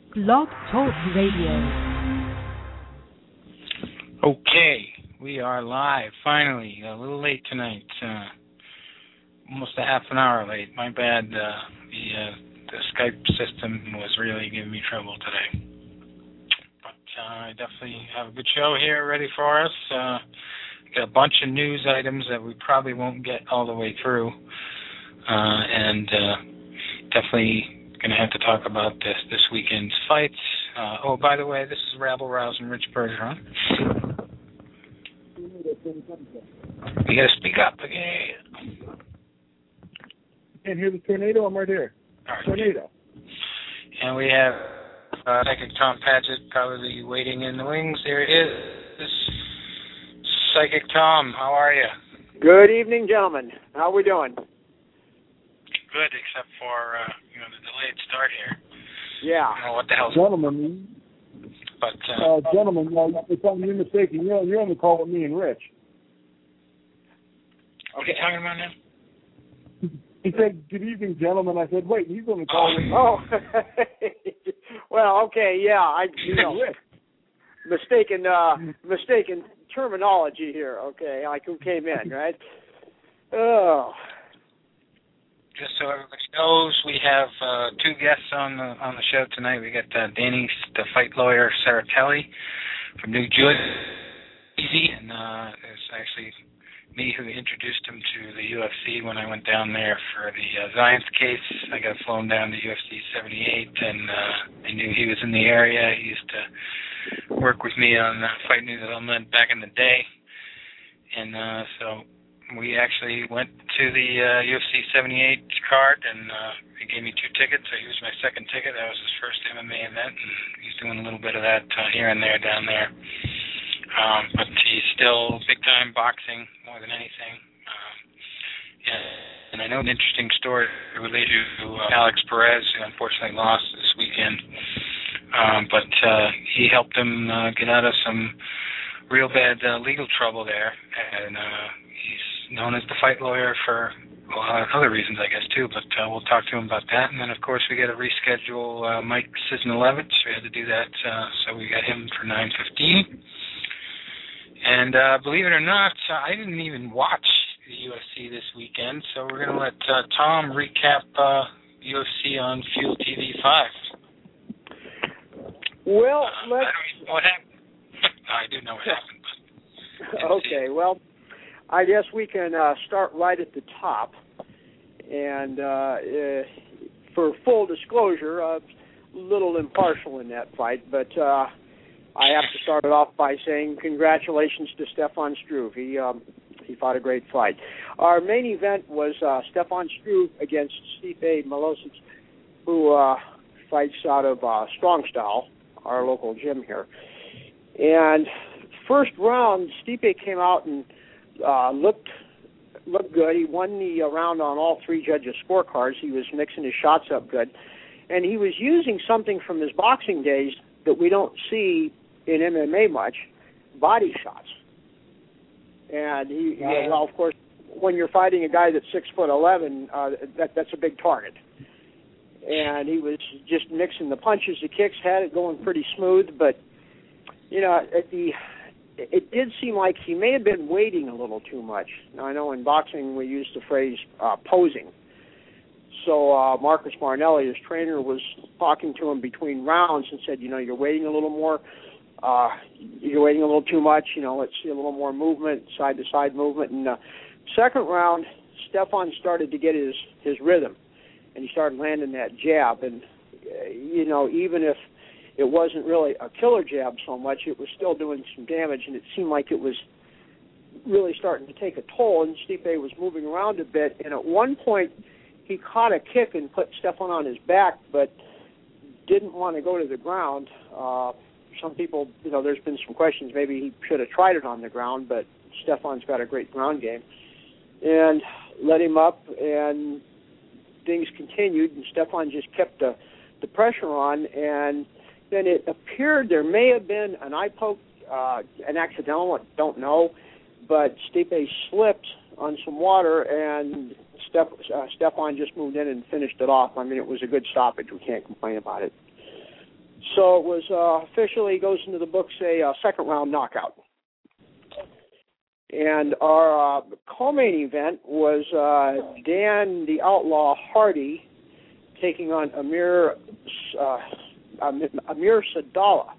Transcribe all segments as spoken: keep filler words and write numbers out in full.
Blog Talk Radio. Okay, we are live, finally. A little late tonight. Uh, almost a half an hour late. My bad. Uh, the, uh, the Skype system was really giving me trouble today. But uh, I definitely have a good show here ready for us. Uh, got a bunch of news items that we probably won't get all the way through. Uh, and uh, definitely going to have to talk about this this weekend's fights. Uh, oh, by the way, this is Rabble Rouse and Rich Bergeron. You got to speak up again. Can't hear the tornado? I'm right here. Right. Tornado. And we have uh, Psychic Tom Padgett probably waiting in the wings. There it is. Psychic Tom, how are you? Good evening, gentlemen. How we doing? Good, except for uh, you know the delayed start here. Yeah. I don't know what the hell's... Gentlemen, but uh, uh, gentlemen, uh, it's on you're mistaken. You're, you're on the call with me and Rich. What are you talking about now? He said, "Good evening, gentlemen." I said, "Wait, he's on the call with me." Oh. Well, okay, yeah. I you know mistaken uh, mistaken terminology here. Okay, like who came in, right? Oh. Just so everybody knows, we have uh, two guests on the on the show tonight. We got uh, Danny, the fight lawyer, Saratelli from New Jersey, and uh, it's actually me who introduced him to the U F C when I went down there for the uh, Zions case. I got flown down to U F C seventy-eight, and uh, I knew he was in the area. He used to work with me on uh, Fight News Unlimited back in the day, and uh, so we actually went to the uh, U F C seventy-eight card, and uh, he gave me two tickets. So he was my second ticket. That was his first M M A event, and he's doing a little bit of that uh, here and there down there. Um, but he's still big-time boxing more than anything. Um, yeah, and I know an interesting story related to uh, Alex Perez, who unfortunately lost this weekend. Um, but uh, he helped him uh, get out of some real bad uh, legal trouble there, and uh, he's known as the fight lawyer for well, other reasons, I guess, too, but uh, we'll talk to him about that. And then, of course, we got to reschedule uh, Mike Cisnelevich. We had to do that, uh, so we got him for nine fifteen. And uh, believe it or not, uh, I didn't even watch the U F C this weekend, so we're going to let uh, Tom recap uh, U F C on Fuel T V five. Well, uh, let's... I don't even know what happened. I do know what happened. But okay, well, I guess we can uh, start right at the top. And uh, uh, for full disclosure, a uh, little impartial in that fight, but uh, I have to start it off by saying congratulations to Stefan Struve. He um, he fought a great fight. Our main event was uh, Stefan Struve against Stipe Miocic, who uh, fights out of uh, Strong Style, our local gym here. And first round, Stipe came out and uh, looked looked good. He won the round on all three judges' scorecards. He was mixing his shots up good. And he was using something from his boxing days that we don't see in M M A much, body shots. And he, yeah. well, of course, when you're fighting a guy that's six foot eleven, uh, that that's a big target. And he was just mixing the punches, the kicks, had it going pretty smooth. But you know, at the it did seem like he may have been waiting a little too much. Now I know in boxing we use the phrase uh, posing. So uh, Marcus Marnelli, his trainer, was talking to him between rounds and said, you know, you're waiting a little more. Uh, you're waiting a little too much, you know, let's see a little more movement, side-to-side movement. And uh, second round, Stefan started to get his, his rhythm, and he started landing that jab. And, uh, you know, even if it wasn't really a killer jab so much, it was still doing some damage, and it seemed like it was really starting to take a toll, and Stipe was moving around a bit. And at one point, he caught a kick and put Stefan on his back, but didn't want to go to the ground. Uh, Some people, you know, there's been some questions. Maybe he should have tried it on the ground, but Stefan's got a great ground game. And let him up, and things continued, and Stefan just kept the, the pressure on. And then it appeared there may have been an eye poke, uh, an accidental, I don't know, but Stipe slipped on some water, and Steph, uh, Stefan just moved in and finished it off. I mean, it was a good stoppage. We can't complain about it. So it was uh, officially goes into the books a uh, second round knockout. And our uh, co-main event was uh, Dan the Outlaw Hardy taking on Amir uh, Amir Sadala.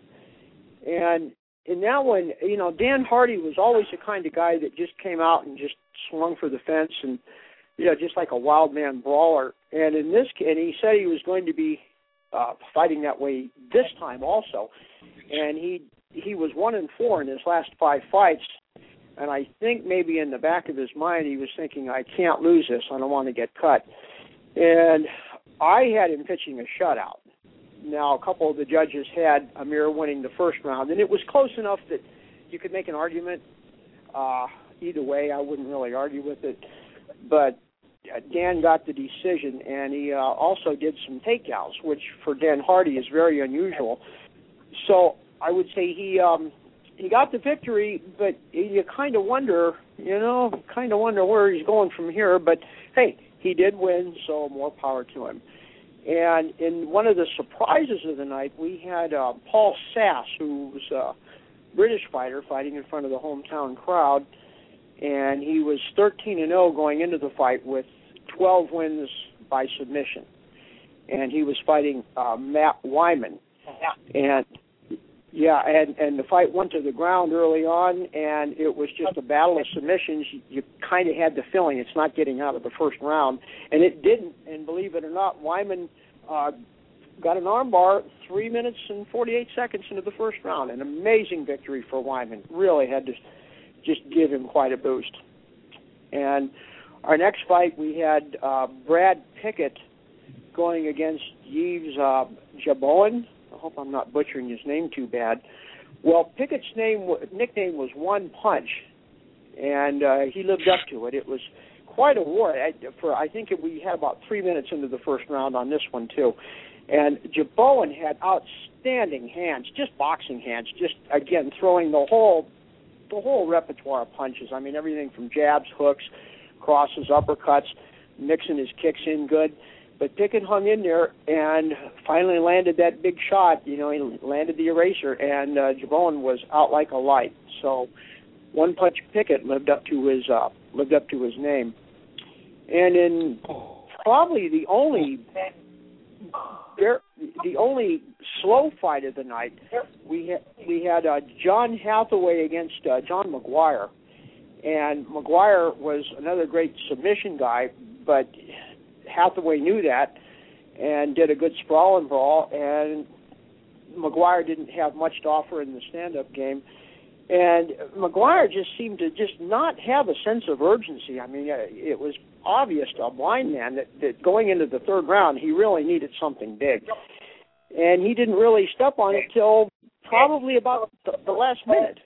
And in that one, you know, Dan Hardy was always the kind of guy that just came out and just swung for the fence and, you know, just like a wild man brawler. And in this, and he said he was going to be uh, fighting that way this time also. And he he was one and four in his last five fights. And I think maybe in the back of his mind he was thinking, I can't lose this. I don't want to get cut. And I had him pitching a shutout. Now, a couple of the judges had Amir winning the first round, and it was close enough that you could make an argument. Uh, either way, I wouldn't really argue with it. But Dan got the decision, and he uh, also did some takedowns, which for Dan Hardy is very unusual. So I would say he um, he got the victory, but you kind of wonder, you know, kind of wonder where he's going from here. But, hey, he did win, so more power to him. And in one of the surprises of the night, we had uh, Paul Sass, who was a British fighter fighting in front of the hometown crowd, and he was thirteen and oh going into the fight with twelve wins by submission. And he was fighting uh, Matt Wyman. And, yeah, and, and the fight went to the ground early on, and it was just a battle of submissions. You, you kind of had the feeling it's not getting out of the first round, and it didn't. And believe it or not, Wyman uh, got an armbar three minutes and forty-eight seconds into the first round. An amazing victory for Wyman. Really had to just give him quite a boost. And our next fight, we had uh, Brad Pickett going against Yves uh, Jaboan. I hope I'm not butchering his name too bad. Well, Pickett's name nickname was One Punch, and uh, he lived up to it. It was quite a war. I, for I think it, we had about three minutes into the first round on this one too, and Jaboan had outstanding hands, just boxing hands, just again throwing the whole the whole repertoire of punches. I mean everything from jabs, hooks, crosses, uppercuts, mixing his kicks in good. But Pickett hung in there and finally landed that big shot. You know, he landed the eraser, and uh, Jaboan was out like a light. So, One Punch Pickett lived up to his uh, lived up to his name. And in probably the only the only slow fight of the night, we had, we had uh, John Hathaway against uh, John McGuire, and McGuire was another great submission guy, but Hathaway knew that and did a good sprawl and brawl, and McGuire didn't have much to offer in the stand-up game. And McGuire just seemed to just not have a sense of urgency. I mean, it was obvious to a blind man that, that going into the third round, he really needed something big. And he didn't really step on it till probably about the, the last minute.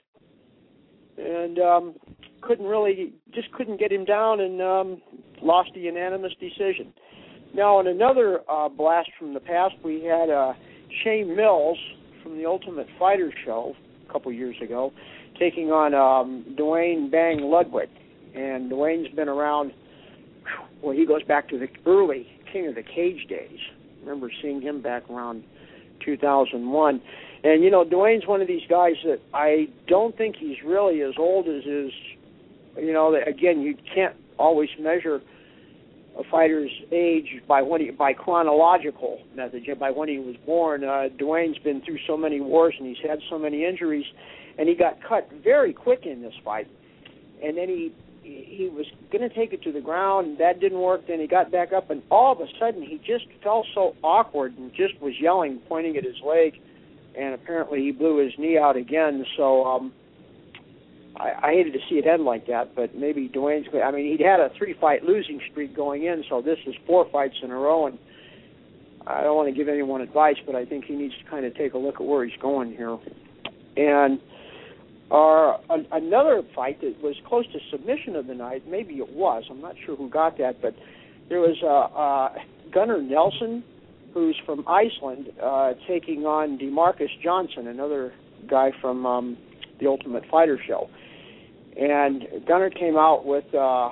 And um, couldn't really, just couldn't get him down and um, lost a unanimous decision. Now, in another uh, blast from the past, we had uh, Shane Mills from the Ultimate Fighter show a couple years ago, taking on um, Dwayne Bang Ludwig. And Dwayne's been around, well, he goes back to the early King of the Cage days. I remember seeing him back around two thousand one. And, you know, Dwayne's one of these guys that I don't think he's really as old as his, you know, again, you can't always measure a fighter's age by when he, by chronological method, by when he was born. Uh, Dwayne's been through so many wars and he's had so many injuries, and he got cut very quick in this fight. And then he he was going to take it to the ground, and that didn't work. Then he got back up, and all of a sudden he just felt so awkward and just was yelling, pointing at his leg, and apparently he blew his knee out again. So um, I, I hated to see it end like that, but maybe Dwayne's, I mean, he'd had a three-fight losing streak going in, so this is four fights in a row, and I don't want to give anyone advice, but I think he needs to kind of take a look at where he's going here. And our, a, another fight that was close to submission of the night, maybe it was, I'm not sure who got that, but there was uh, uh, Gunnar Nelson, who's from Iceland, uh, taking on DeMarcus Johnson, another guy from um, the Ultimate Fighter show. And Gunnar came out with, uh,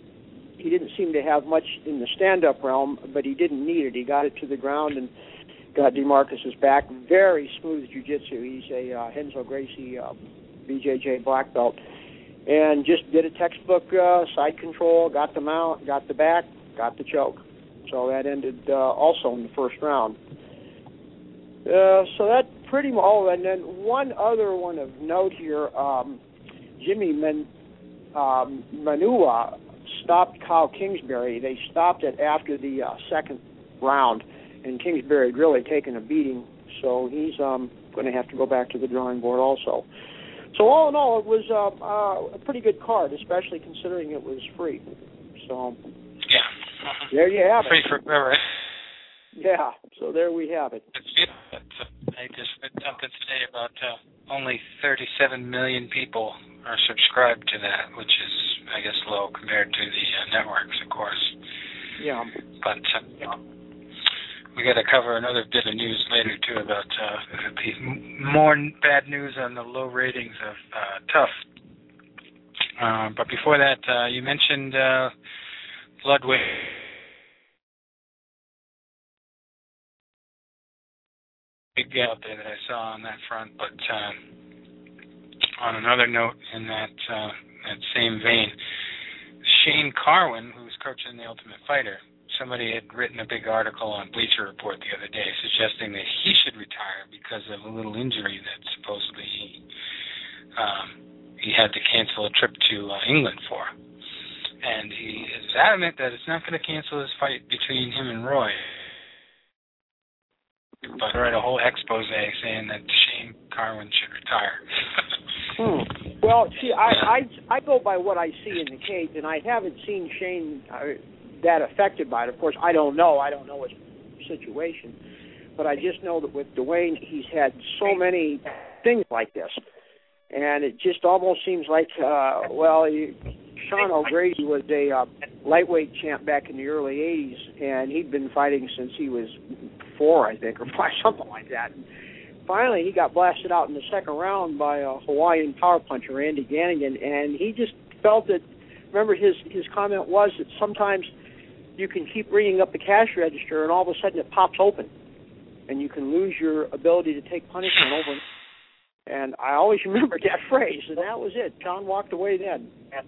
he didn't seem to have much in the stand-up realm, but he didn't need it. He got it to the ground and got DeMarcus's back. Very smooth jiu-jitsu. He's a uh, Renzo Gracie uh, B J J black belt. And just did a textbook uh, side control, got the mount, got the back, got the choke. So that ended uh, also in the first round. Uh, so that pretty much, oh, and then one other one of note here, um, Jimmy Men, um, Manua stopped Kyle Kingsbury. They stopped it after the uh, second round, and Kingsbury had really taken a beating, so he's um, going to have to go back to the drawing board also. So all in all, it was uh, uh, a pretty good card, especially considering it was free. So yeah, uh-huh. There you have free it. Free for forever. Yeah, so there we have it. It's good. I just read something today about uh, only thirty-seven million people are subscribed to that, which is, I guess, low compared to the uh, networks, of course. Yeah. But uh, yeah. we got to cover another bit of news later, too, about uh, the more bad news on the low ratings of uh, Tough. Uh, but before that, uh, you mentioned uh, Ludwig. Big out there that I saw on that front, but uh, on another note, in that uh, that same vein, Shane Carwin, who's coaching the Ultimate Fighter, somebody had written a big article on Bleacher Report the other day suggesting that he should retire because of a little injury that supposedly he, um, he had to cancel a trip to uh, England for. And he is adamant that it's not going to cancel his fight between him and Roy, but write a whole expose saying that Shane Carwin should retire. hmm. Well, see, I, I I go by what I see in the cage, and I haven't seen Shane uh, that affected by it. Of course, I don't know. I don't know his situation. But I just know that with Dwayne, he's had so many things like this. And it just almost seems like, uh, well, he, Sean O'Grady was a uh, lightweight champ back in the early eighties, and he'd been fighting since he was four, I think, or five, something like that. And finally, he got blasted out in the second round by a Hawaiian power puncher, Andy Gannigan, and he just felt that, remember his, his comment was that sometimes you can keep ringing up the cash register and all of a sudden it pops open and you can lose your ability to take punishment over. And I always remember that phrase, and that was it. John walked away then.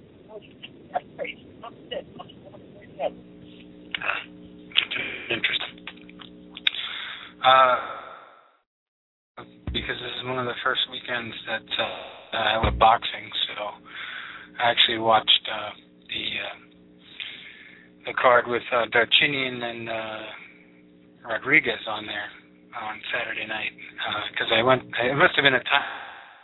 Interesting. Uh, because this is one of the first weekends that uh, I went boxing, so I actually watched uh, the uh, the card with uh, Darchinian and uh, Rodriguez on there on Saturday night, because uh, I went. It must have been a time.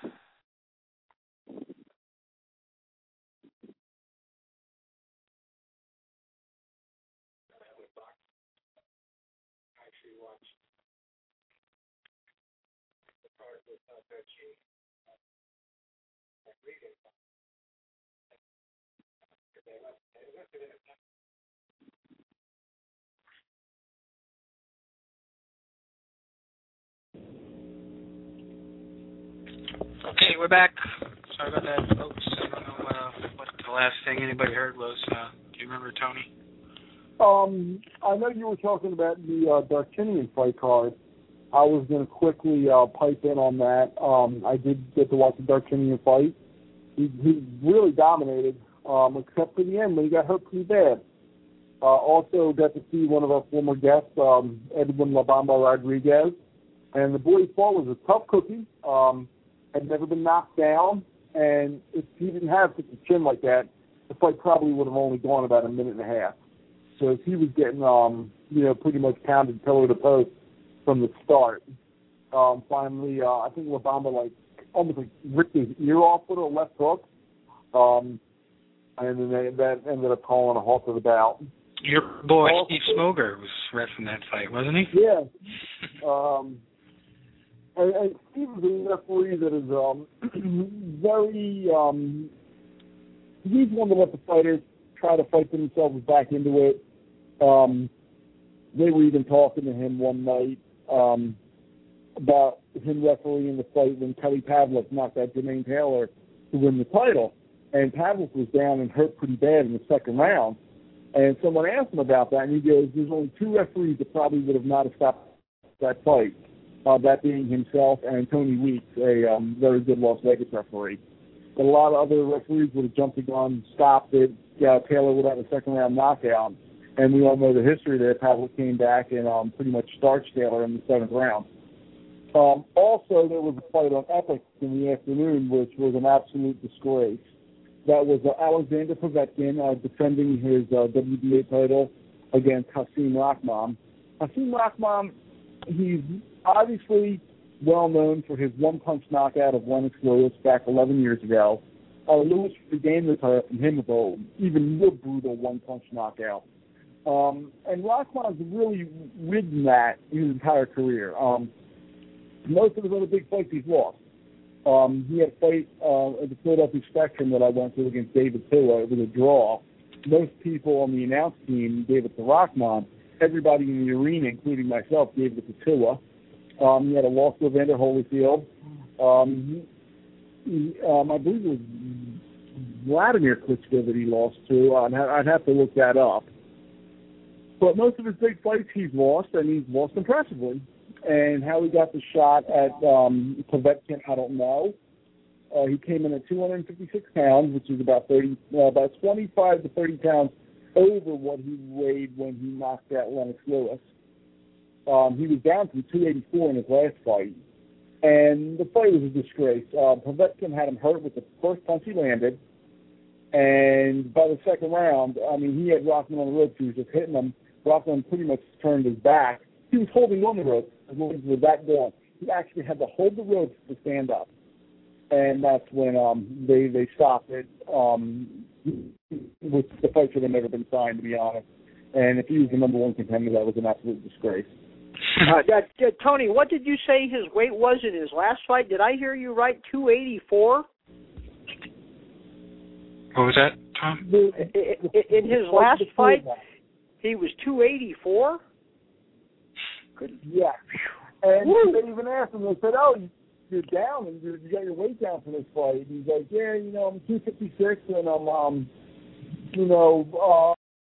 Okay, we're back. Sorry about that, folks. I don't know uh, what the last thing anybody heard was. Uh, do you remember, Tony? Um, I know you were talking about the uh, Darchinian fight card. I was going to quickly uh, pipe in on that. Um, I did get to watch the Darchinian fight. He, he really dominated, um, except for the end when he got hurt pretty bad. Uh, also got to see one of our former guests, um, Edwin La Bamba Rodriguez. And the boy he fought was a tough cookie. Um, had never been knocked down. And if he didn't have such a chin like that, the fight probably would have only gone about a minute and a half. So he was getting, um, you know, pretty much pounded pillar to post from the start. Um, finally, uh, I think La Bamba, like, almost like ripped his ear off with a left hook. Um, and then they, that ended up calling a halt to the bout. Your boy, also, Steve Smoger, was reffing that fight, wasn't he? Yeah. um, and, and Steve is a referee that is um, very, um, he's one to let the fighters try to fight themselves back into it. Um, they were even talking to him one night um, about him refereeing the fight when Kelly Pavlik knocked out Jermaine Taylor to win the title. And Pavlik was down and hurt pretty bad in the second round. And someone asked him about that, and he goes, there's only two referees that probably would have not have stopped that fight, uh, that being himself and Tony Weeks, a um, very good Las Vegas referee. But a lot of other referees would have jumped the gun, stopped it. Yeah, Taylor would have a second-round knockout. And we all know the history there. Pavlik came back and um, pretty much starched Taylor in the seventh round. Um, also, there was a fight on Epic in the afternoon, which was an absolute disgrace. That was uh, Alexander Povetkin uh, defending his uh, W B A title against Hasim Rahman. Hasim Rahman, he's obviously well known for his one-punch knockout of Lennox Lewis back eleven years ago. Uh, Lewis regained the title from him with an even more brutal one-punch knockout. Um, and Rahman's really ridden that his entire career. Um, most of his other big fights he's lost. Um, he had a fight uh, at the Philadelphia Spectrum that I went to against David Tua. It was a draw. Most people on the announce team gave it to Rahman. Everybody in the arena, including myself, gave it to Tua. Um, he had a loss to Evander Holyfield. Um, he, he, um, I believe it was Vladimir Klitschko that he lost to. I'd, ha- I'd have to look that up. But most of his big fights he's lost, and he's lost impressively. And how he got the shot at um, Povetkin, I don't know. Uh, he came in at two hundred fifty-six pounds, which is about thirty, uh, about twenty-five to thirty pounds over what he weighed when he knocked out Lennox Lewis. Um, he was down from two eighty-four in his last fight, and the fight was a disgrace. Uh, Povetkin had him hurt with the first punch he landed, and by the second round, I mean, he had Rahman on the ropes. He was just hitting him. Rahman pretty much turned his back. He was holding on the ropes. His legs were that gone. He actually had to hold the ropes to stand up. And that's when um, they, they stopped it. Um, which the fight should have never been signed, to be honest. And if he was the number one contender, that was an absolute disgrace. Uh, that, uh, Tony, what did you say his weight was in his last fight? Did I hear you right? two eighty-four? What was that, Tom? In, in his last fight, he was two eighty-four? Yeah. And Woo. They even asked him, they said, oh, you're down, and you got your weight down for this fight. And he's like, yeah, you know, I'm two fifty-six, and I'm, um, you know, uh,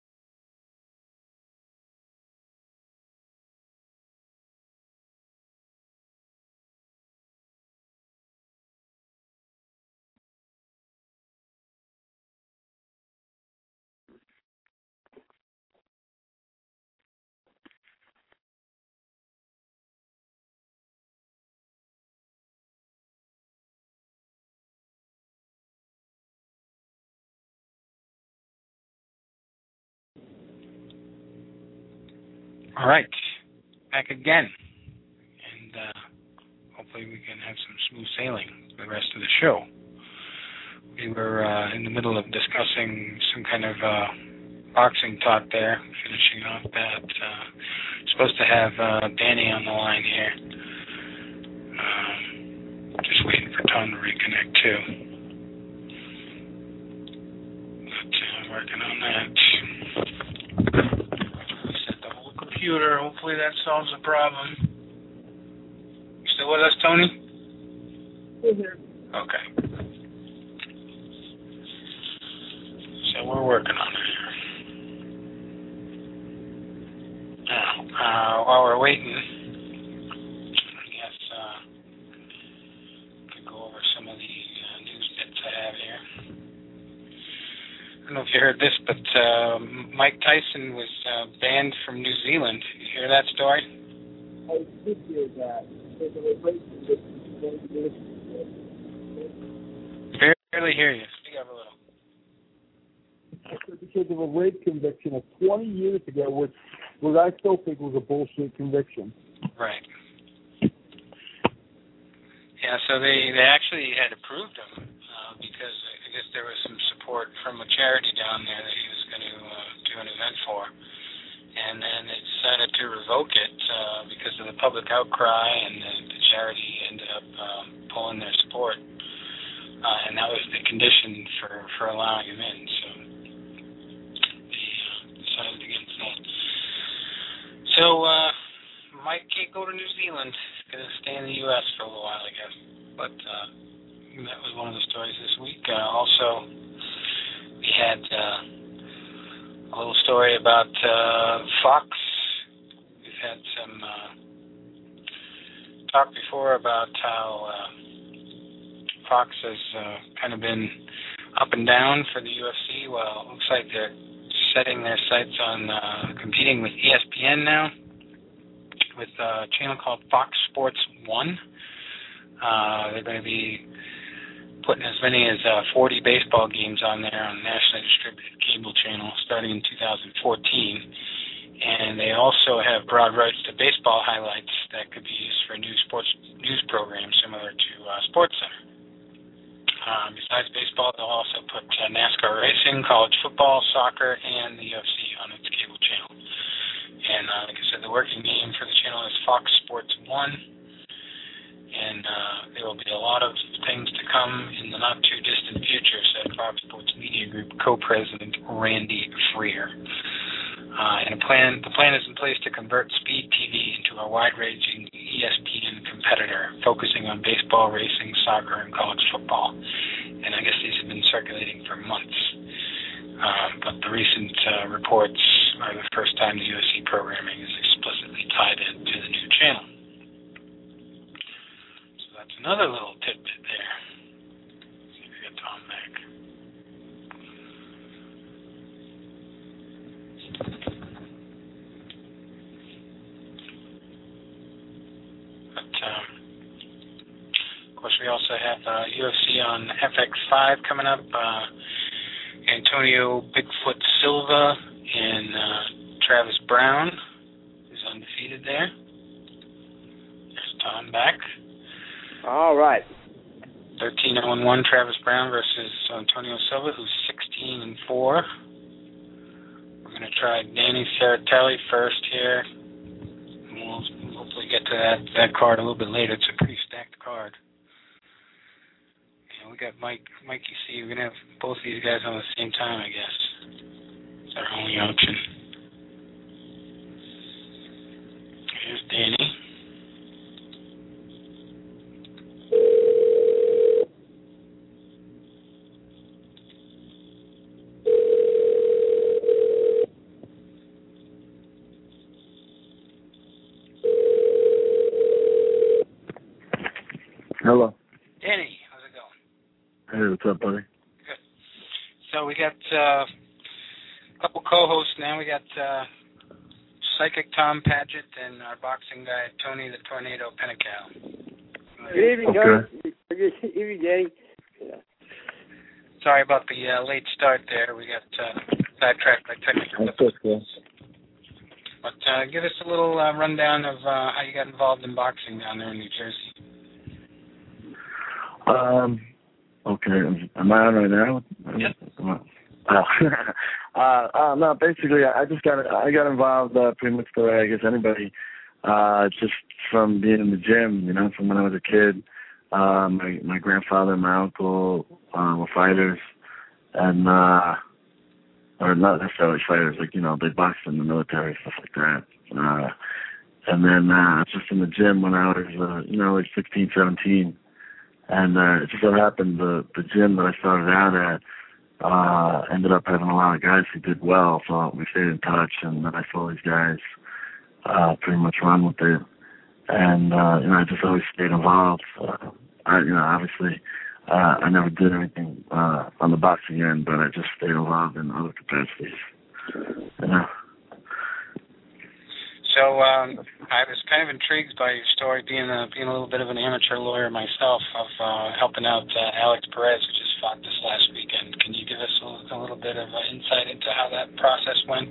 All right, back again, and uh, hopefully we can have some smooth sailing for the rest of the show. We were uh, in the middle of discussing some kind of uh, boxing talk there, finishing off that. Uh, supposed to have uh, Danny on the line here. Um, just waiting for Tom to reconnect too. But uh, working on that. Computer. Hopefully that solves the problem. You still with us, Tony? Still here. Okay. So we're working on it here. Now, uh, while we're waiting, I guess uh, we could go over some of the uh, news bits I have here. I don't know if you heard this, but uh, Mike Tyson was uh, banned from New Zealand. Did you hear that story? I did hear that. Barely hear you. Speak up a little. Because of a rape conviction of twenty years ago, which, which I still think was a bullshit conviction. Right. Yeah, so they, they actually had approved him uh, because I guess there was some support from a charity down there that he was going to uh, do an event for. And then they decided to revoke it uh, because of the public outcry, and the, the charity ended up um, pulling their support. Uh, and that was the condition for, for allowing him in. So they uh, decided against that. So uh, Mike can't go to New Zealand. He's going to stay in the U S for a little while, I guess. But uh, that was one of the stories this week. Uh, also, we had uh, a little story about uh, Fox. We've had some uh, talked before about how uh, Fox has uh, kind of been up and down for the U F C. Well, it looks like they're setting their sights on uh, competing with E S P N now with a channel called Fox Sports one. Uh, they're going to be putting as many as uh, forty baseball games on there on a nationally distributed cable channel starting in two thousand fourteen. And they also have broad rights to baseball highlights that could be used for new sports news programs similar to uh, SportsCenter. Um, besides baseball, they'll also put uh, NASCAR racing, college football, soccer, and the U F C on its cable channel. And uh, like I said, the working name for the channel is Fox Sports one. And uh, there will be a lot of things to come in the not-too-distant future, said Fox Sports Media Group co-president Randy Freer. Uh, and a plan, the plan is in place to convert Speed T V into a wide-ranging E S P N competitor, focusing on baseball, racing, soccer, and college football. And I guess these have been circulating for months. Um, but the recent uh, reports are the first time the U F C programming is explicitly tied into the new channel. So that's another little tidbit there. Let's see if we get Tom back. But, um, of course, we also have uh, U F C on F X five coming up. Uh, Antonio Bigfoot Silva and uh, Travis Brown is undefeated there. There's Tom back. All right. thirteen oh one Travis Brown versus Antonio Silva, who's sixteen and four. We're going to try Danny Ceratelli first here. We'll hopefully get to that, that card a little bit later. It's a pretty stacked card. And we got Mike, Mikey C. We're going to have both of these guys on the same time, I guess. It's our only option. Here's Danny. Hello. Danny, how's it going? Hey, what's up, buddy? Good. So we got uh, a couple co-hosts now. We got uh, Psychic Tom Paget and our boxing guy, Tony the Tornado Penical. Good evening, Okay. Tony. Good evening, Danny. Yeah. Sorry about the uh, late start there. We got uh, sidetracked by technical That's difficulties. okay. But uh, give us a little uh, rundown of uh, how you got involved in boxing down there in New Jersey. Um, okay. Am I on right now? Yep. Oh. uh, uh, no, basically, I just got I got involved uh, pretty much the way I guess anybody, uh, just from being in the gym, you know, from when I was a kid. Uh, my my grandfather and my uncle uh, were fighters, and uh, or not necessarily fighters, like you know, they boxed in the military, stuff like that. Uh, and then uh, just in the gym when I was, uh, you know, like sixteen, seventeen. And uh, it just so happened the the gym that I started out at uh, ended up having a lot of guys who did well, so we stayed in touch. And then I saw these guys uh, pretty much run with it, and uh, you know I just always stayed involved. Uh, I, you know, obviously uh, I never did anything uh, on the boxing end, but I just stayed involved in other capacities. You know. So um, I was kind of intrigued by your story, being a, being a little bit of an amateur lawyer myself, of uh, helping out uh, Alex Perez, who just fought this last weekend. Can you give us a, a little bit of uh, insight into how that process went?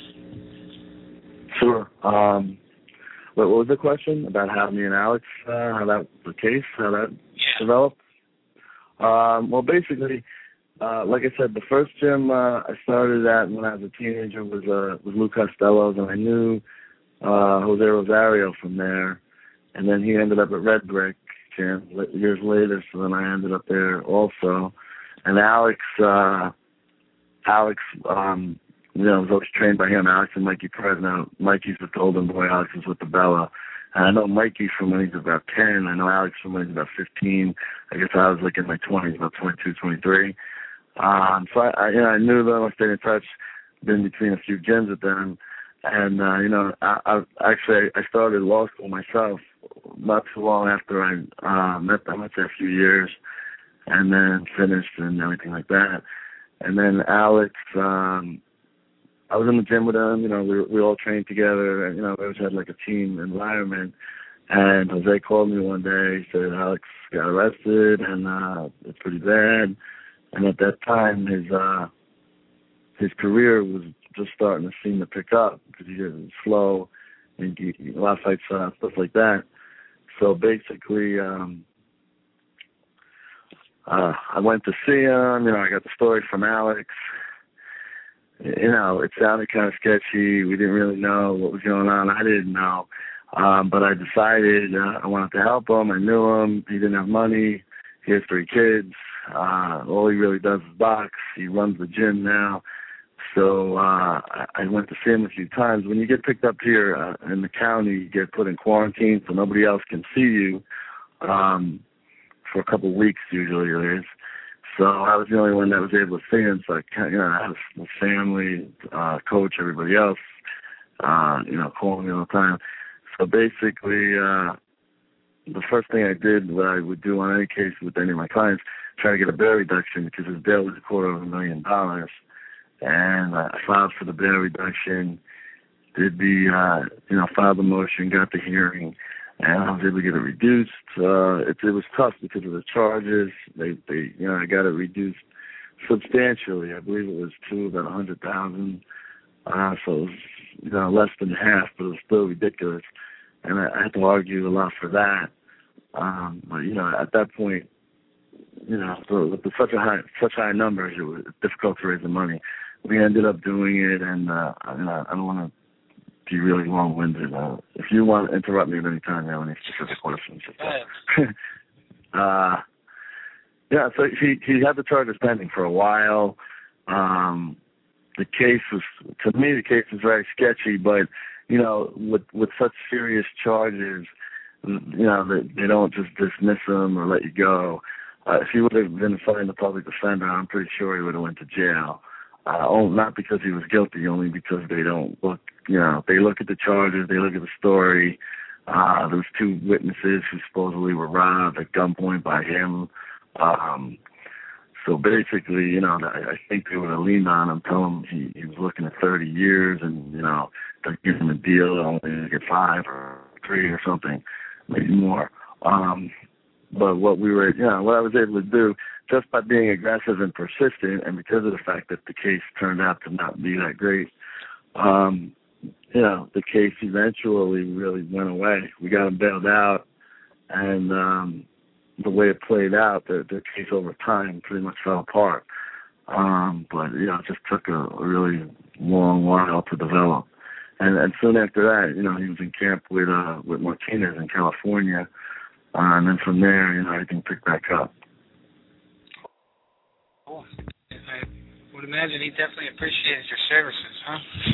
Sure. Um, what, what was the question about how me and Alex, uh, how that the case, how that yeah. developed? Um, well, basically, uh, like I said, the first gym uh, I started at when I was a teenager was uh, was Lou Costello's, and I knew Uh, Jose Rosario from there, and then he ended up at Red Brick Gym years later, so then I ended up there also. And Alex, uh, Alex, um, you know, was always trained by him, Alex and Mikey Perez. Now, Mikey's with the Golden Boy, Alex is with the Bella. And I know Mikey from when he's about ten, I know Alex from when he's about fifteen. I guess I was like in my twenties, about twenty-two, twenty-three. Um, so I, I, you know, I knew them, I stayed in touch, been between a few gyms with them. And, uh, you know, I, I actually, I started law school myself not too long after I uh, met them, I'd say a few years, and then finished and everything like that. And then Alex, um, I was in the gym with him. You know, we we all trained together, and you know, we always had like a team environment. And Jose called me one day. He said Alex got arrested, and uh, it's pretty bad. And at that time, his uh, his career was just starting to seem to pick up because he was slow and he, a lot of fights, uh, stuff like that. So basically, um, uh, I went to see him. You know, I got the story from Alex. You know, it sounded kind of sketchy. We didn't really know what was going on. I didn't know. Um, but I decided uh, I wanted to help him. I knew him. He didn't have money. He has three kids. Uh, all he really does is box. He runs the gym now. So uh, I went to see him a few times. When you get picked up here uh, in the county, you get put in quarantine so nobody else can see you um, for a couple of weeks usually it is. So I was the only one that was able to see him. So I, you know, I had a family, uh, coach, everybody else, uh, you know, calling me all the time. So basically, uh, the first thing I did, what I would do on any case with any of my clients, try to get a bail reduction because his bail was a quarter of a million dollars. And I filed for the bail reduction, did the, uh, you know, filed the motion, got the hearing, and I was able to get it reduced. Uh, it, it was tough because of the charges. They, they, you know, I got it reduced substantially. I believe it was to about a hundred thousand. Uh, so it was, you know, less than half, but it was still ridiculous. And I, I had to argue a lot for that. Um, but you know, at that point, you know, with the, such a high, such high numbers, it was difficult to raise the money. We ended up doing it, and uh, you know, I don't want to be really long-winded. Uh, if you want to interrupt me at any time, you have any specific questions. uh, yeah, so he he had the charges pending for a while. Um, the case was, to me, the case was very sketchy, but you know, with with such serious charges, you know, they, they don't just dismiss them or let you go. Uh, if he would have been assigned a public defender, I'm pretty sure he would have went to jail. Uh, oh, not because he was guilty, only because they don't look, you know, they look at the charges, they look at the story. Uh, there was two witnesses who supposedly were robbed at gunpoint by him. Um, so basically, you know, I, I think they would have leaned on him, told him he, he was looking at thirty years and, you know, they'd give him a deal, only to get five or three or something, maybe more. Um, But what we were, you know, what I was able to do, just by being aggressive and persistent, and because of the fact that the case turned out to not be that great, um, you know, the case eventually really went away. We got him bailed out, and um, the way it played out, the, the case over time pretty much fell apart. Um, but, you know, it just took a, a really long while to develop. And, and soon after that, you know, he was in camp with uh, with Martinez in California. Uh, and then from there, you know, everything picked back up. Cool. I would imagine he definitely appreciated your services, huh?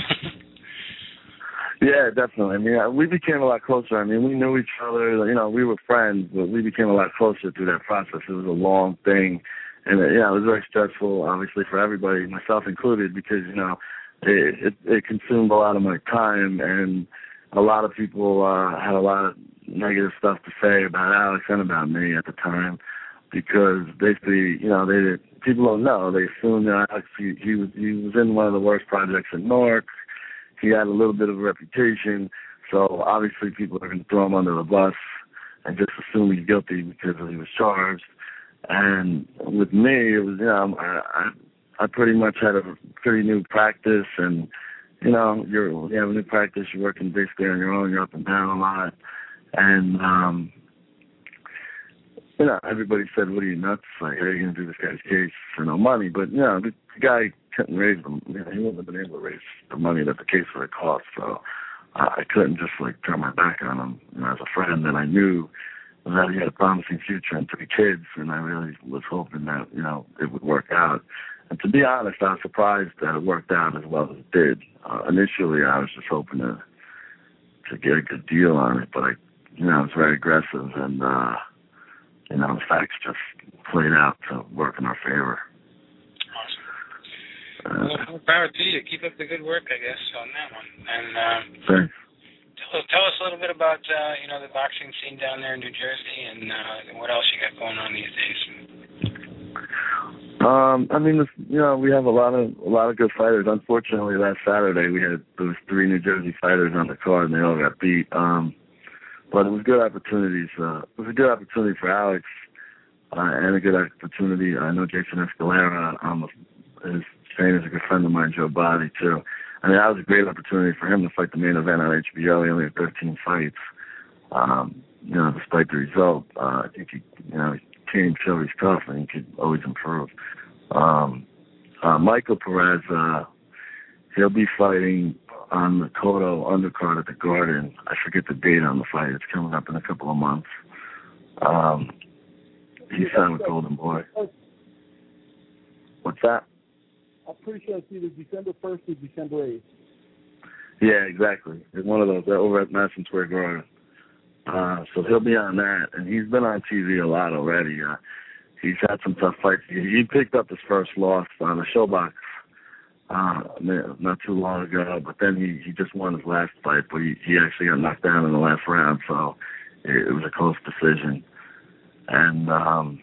Yeah, definitely. I mean, uh, we became a lot closer. I mean, we knew each other. You know, we were friends, but we became a lot closer through that process. It was a long thing. And, uh, yeah, it was very stressful, obviously, for everybody, myself included, because, you know, it, it, it consumed a lot of my time, and a lot of people uh, had a lot of negative stuff to say about Alex and about me at the time, because basically, you know, they people don't know. They assume that Alex, he, he was he was in one of the worst projects in Newark. He had a little bit of a reputation, so obviously people are going to throw him under the bus and just assume he's guilty because he was charged. And with me, it was, you know, I I, I pretty much had a pretty new practice, and you know, you're you have a new practice. You're working basically on your own. You're up and down a lot. And, um, you know, everybody said, what are you, nuts? Like, how are you going to do this guy's case for no money? But, you know, the guy couldn't raise them. You know, he wouldn't have been able to raise the money that the case would have cost. So uh, I couldn't just, like, turn my back on him. You know, as a friend, and I knew that he had a promising future and three kids, and I really was hoping that, you know, it would work out. And to be honest, I was surprised that it worked out as well as it did. Uh, initially, I was just hoping to to get a good deal on it, but I You know, it's very aggressive, and, uh, you know, the facts just played out to work in our favor. Awesome. Uh, well, more power to you. Keep up the good work, I guess, on that one. And uh, thanks. So tell us a little bit about uh, you know the boxing scene down there in New Jersey, and uh, what else you got going on these days. Um, I mean, you know, we have a lot of a lot of good fighters. Unfortunately, last Saturday we had there was three New Jersey fighters on the card, and they all got beat. Um, but it was good opportunities. Uh, it was a good opportunity for Alex, uh, and a good opportunity. I know Jason Escalera. Um, is trainer is a good friend of mine, Joe Body too. I mean, that was a great opportunity for him to fight the main event on H B O. He only had thirteen fights. Um, you know, despite the result, uh, I think he, you know, he came so he's tough and he could always improve. Um, uh, Michael Perez, uh, he'll be fighting on the Cotto undercard at the Garden. I forget the date on the fight. It's coming up in a couple of months. Um, he's signed with Golden Boy. What's that? I'm pretty sure it's either December first or December eighth. Yeah, exactly. It's one of those. They're over at Madison Square Garden. Uh, so he'll be on that, and he's been on T V a lot already. Uh, he's had some tough fights. He, he picked up his first loss on the Showbox uh, not too long ago, but then he, he just won his last fight, but he, he actually got knocked down in the last round, so it, it was a close decision. And um,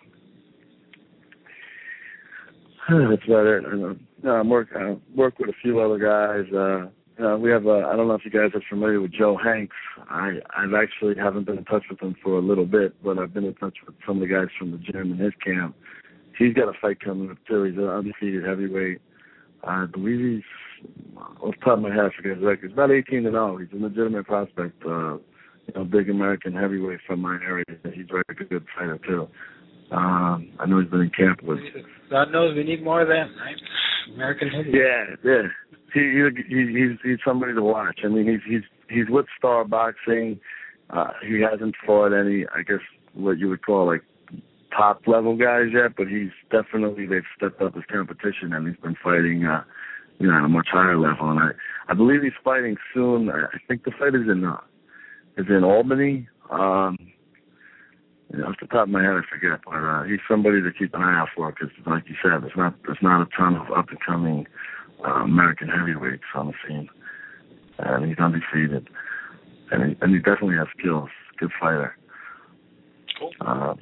that's about it. And, uh, I'm work, I work with a few other guys. Uh, Uh, we have, uh, I don't know if you guys are familiar with Joe Hanks. I I've actually haven't been in touch with him for a little bit, but I've been in touch with some of the guys from the gym in his camp. He's got a fight coming up, too. He's an undefeated heavyweight. I believe he's, off the top of my head, I forget his record. He's about eighteen and oh. He's a legitimate prospect, uh, you know, big American heavyweight from my area. He's a very good fighter, too. Um, I know he's been in camp with. God knows we need more of that, right? American heavyweight. Yeah, yeah. He, he he's he's somebody to watch. I mean, he's he's he's with Star Boxing. Uh, he hasn't fought any, I guess, what you would call like top level guys yet, but he's definitely they've stepped up his competition and he's been fighting, uh, you know, at a much higher level. And I, I believe he's fighting soon. I think the fight is in uh, is in Albany. Um, you know, off the top of my head, I forget, but uh, he's somebody to keep an eye out for because, like you said, there's not there's not a ton of up and coming. Uh, American heavyweights on the scene, and he's undefeated, and he, and he definitely has skills. Good fighter. Cool. Uh,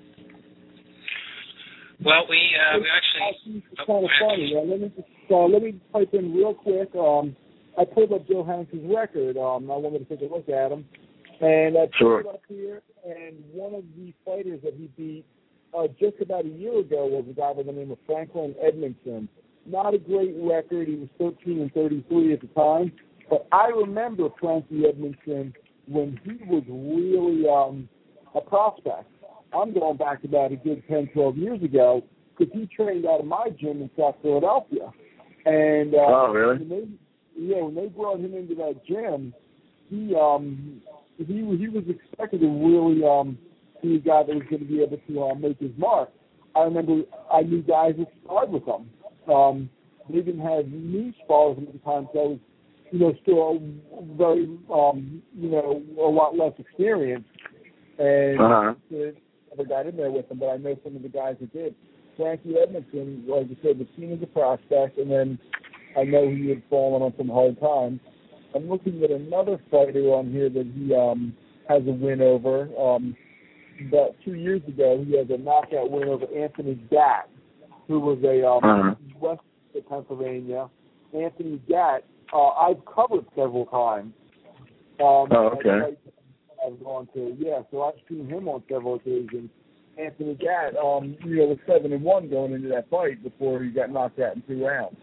well, we uh, we actually. It's kind of funny. Uh, let me just, uh, let me pipe in real quick. Um, I pulled up Joe Hanks' record. Um, I wanted to take a look at him, and I sure. pulled it up here. And one of the fighters that he beat uh, just about a year ago was a guy by the name of Franklin Edmondson. Not a great record. He was thirteen and thirty-three at the time. But I remember Frankie Edmondson when he was really um, a prospect. I'm going back about a good ten, twelve years ago because he trained out of my gym in South Philadelphia. And uh, oh, really? When they, yeah, when they brought him into that gym, he um, he he was expected to really um, be a guy that was going to be able to uh, make his mark. I remember I knew guys that sparred with him. Um, they didn't have me spar with him at the time, so I was, you know, still very, um, you know, a lot less experienced. And uh-huh. never got in there with him, but I know some of the guys that did. Frankie Edmondson, like I said, was seen as a prospect, and then I know he had fallen on some hard times. I'm looking at another fighter on here that he um, has a win over. Um, about two years ago, he has a knockout win over Anthony Gatt, who was a um, uh-huh. west of Pennsylvania. Anthony Gatt, uh, I've covered several times. Um, oh, okay. I've gone to, yeah, so I've seen him on several occasions. Anthony Gatt, um, you know, was seven and one going into that fight before he got knocked out in two rounds.